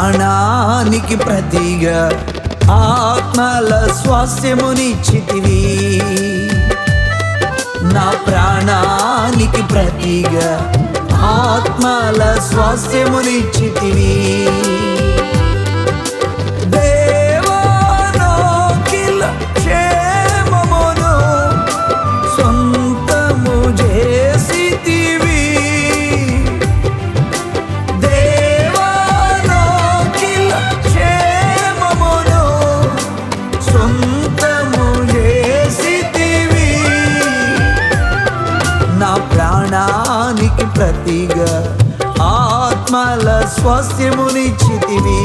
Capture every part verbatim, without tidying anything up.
ప్రాణానికి ప్రతిగా ఆత్మల స్వాస్థ్యమునిచ్చితివి. నా ప్రాణానికి ప్రతిగా ఆత్మల స్వాస్థ్యమునిచ్చితివి. దేవా నాకిల క్షేమమును సొంతము చేసితివి. దేవా నాకిల క్షేమమును సొంతము చేసితివి. నా ప్రాణానికి ప్రతిగా ఆత్మల స్వాస్థ్యమునిచ్చితివి.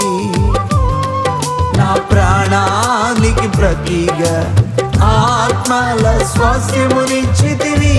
నా ప్రాణానికి ప్రతిగా ఆత్మల స్వాస్థ్యమునిచ్చితివి.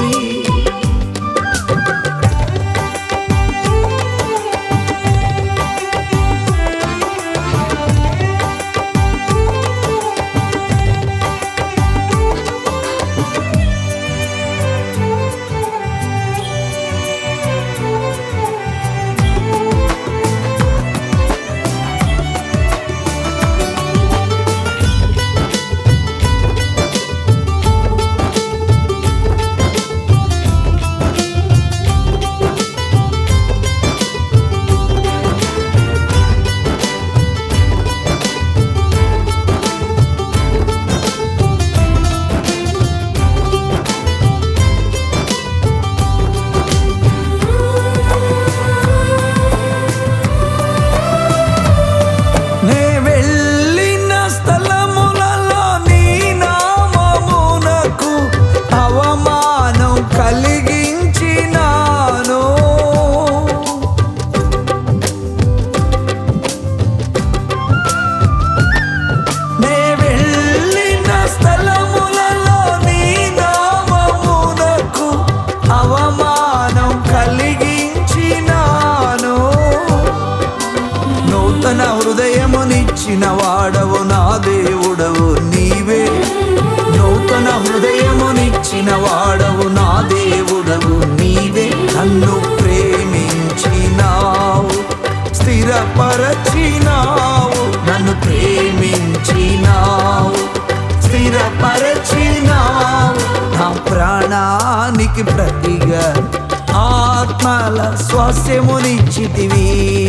నూతన హృదయమునిచ్చిన వాడవు నా దేవుడవు నీవే. నూతన హృదయమునిచ్చిన వాడవు నా దేవుడవు నీవే. నన్ను ప్రేమించినావు, స్థిరపరచినావు. నన్ను ప్రేమించినావు, స్థిరపరచినావు. నా ప్రాణానికి ప్రతిగా ఆత్మల స్వాస్థ్యమునిచ్చితివి.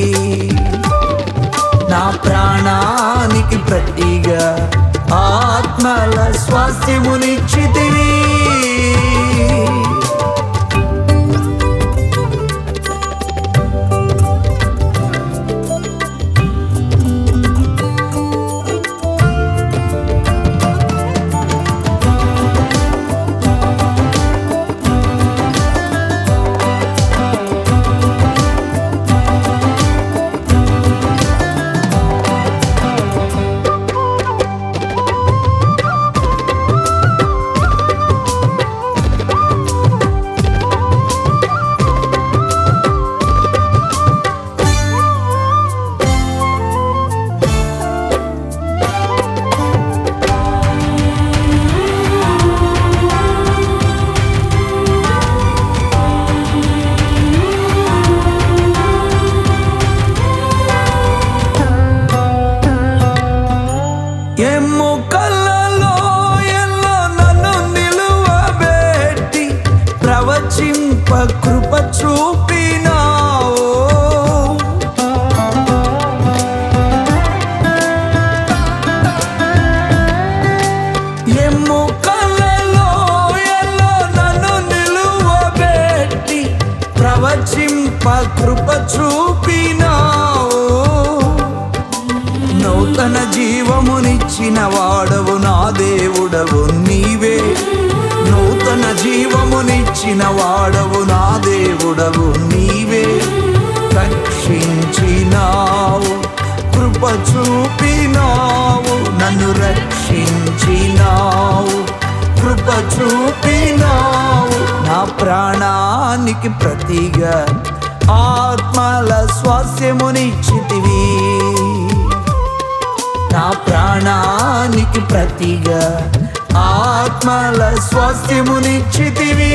నా ప్రాణానికి ప్రతిగా ఆత్మల స్వాస్థ్యమునిచ్చితివి. ఎమ్ముకలలో ఎల్లో నన్ను నిలువబెట్టి ప్రవచింప కృప చూపినావు. ఎమ్ముకలలో ఎల్లో నన్ను నిలువబెట్టి ప్రవచింప కృప చూపినావు. నూతన జీవమునిచ్చిన వాడవు నా దేవుడవు నీవే. నూతన జీవమునిచ్చిన వాడవు నా దేవుడవు నీవే. రక్షించినావు, కృప చూపినావు. నన్ను రక్షించినావు, కృప చూపినావు. నా ప్రాణానికి ప్రతిగా ఆత్మల స్వాస్థ్యమునిచ్చితివి. నా ప్రాణానికి ప్రతిగా ఆత్మల స్వాస్థ్యమునిచ్చితివి.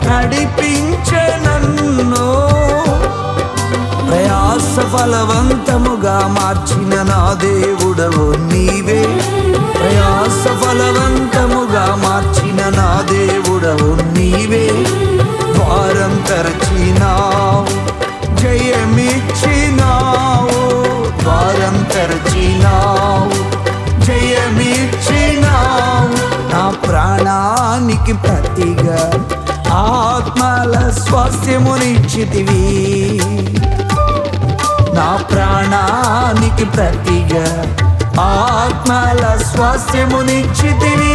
నడిపించే నన్ను. ప్రయాస ఫలవంతముగా మార్చిన నా దేవుడవు నీవే. ప్రయాస ఫలవంతముగా మార్చిన నా దేవుడవు నీవే. ద్వారం తెరచినావు, జయమిచ్చినావు. ద్వారం తెరచినావు, జయమిచ్చినావు. నా ప్రాణానికి ప్రతిగా ఆత్మల స్వాస్థ్యమునిచ్చితివి. నా ప్రాణానికి ప్రతిగా ఆత్మల స్వాస్థ్యమునిచ్చితివి.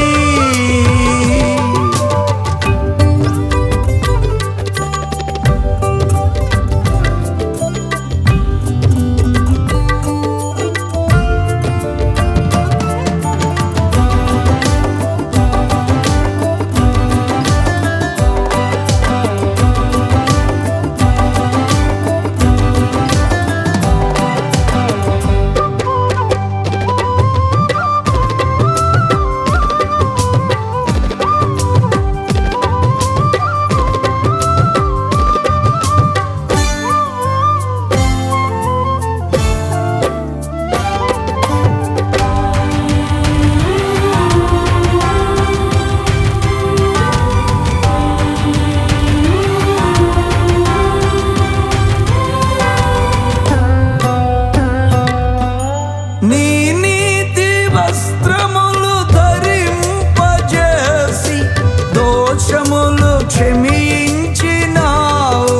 నీ నీతి వస్త్రములు ధరింపజేసి దోషములు క్షమించినావు.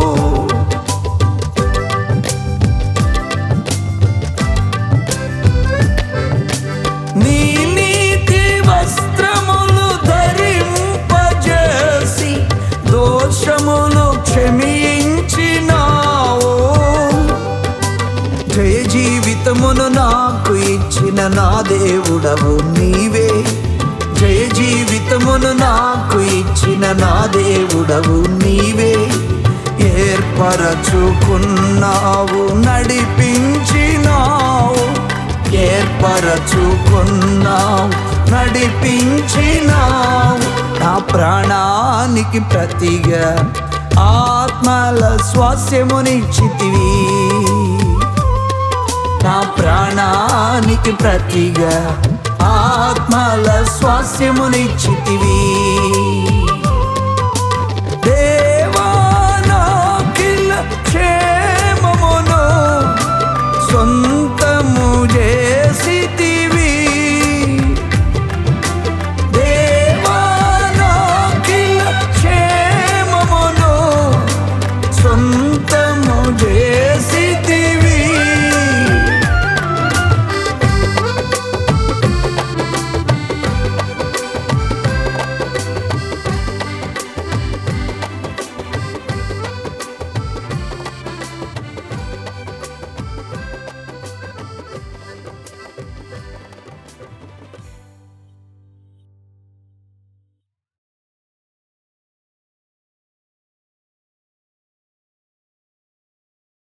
నీ నీతి వస్త్రములు ధరింపజేసి దోషములు క్షమించినావు. జయ జీవితమును నాకు ఇచ్చిన నా దేవుడవు నీవే. జయ జీవితమును నాకు ఇచ్చిన నా దేవుడవు నీవే. ఏర్పరచుకున్నావు, నడిపించినావు. ఏర్పరచుకున్నావు, నడిపించినావు. నా ప్రాణానికి ప్రతిగా ఆత్మల స్వాస్థ్యమునిచ్చితివి. నా ప్రాణానికి ప్రతిగా ఆత్మల స్వాస్థ్యమునిచ్చితివి.